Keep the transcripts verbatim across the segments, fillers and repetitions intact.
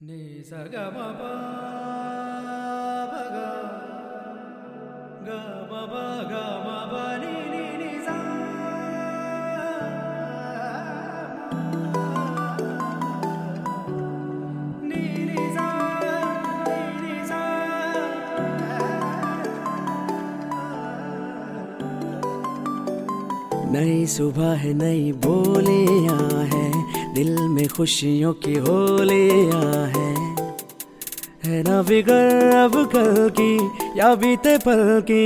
Ni sa ga ma pa pa ga ga ma pa ga ma pa ni ni ni sa ni ni sa ni ni sa नई सुबह है नई बोलियां हैं दिल में खुशियों की होलियां हैं है ना फिकर अब कल की या बीते पल की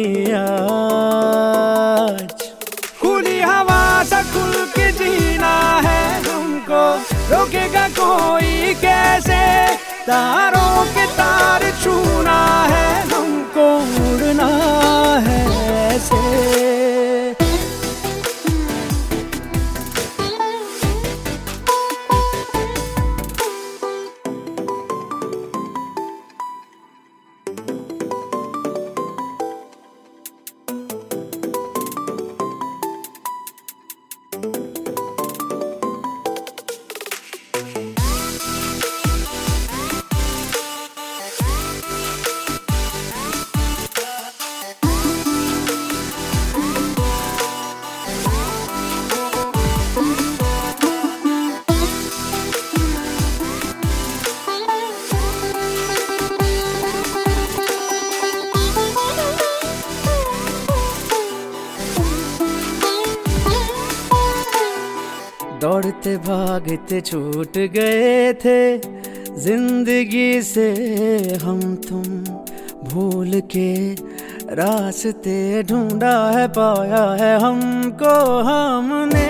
आज खुली हवा सा खुल के जीना है हमको रोकेगा कोई कैसे तारों के तार छूना है हमको उड़ना है ऐसे दौड़ते भागते छूट गए थे जिंदगी से हम तुम भूल के रास्ते ढूंढा है पाया है हमको हमने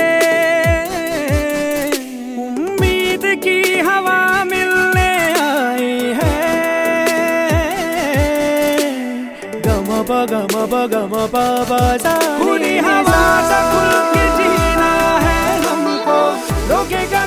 उम्मीद की हवा मिलने आई है गम प गम प गम प प सा खुली हवा सा खुल के जीना है हमको रोकेगा